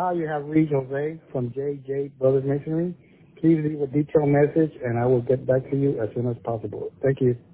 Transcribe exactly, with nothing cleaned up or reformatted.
Hi, you have reached Jose from J J Brothers Masonry. Please leave a detailed message, and I will get back to you as soon as possible. Thank you.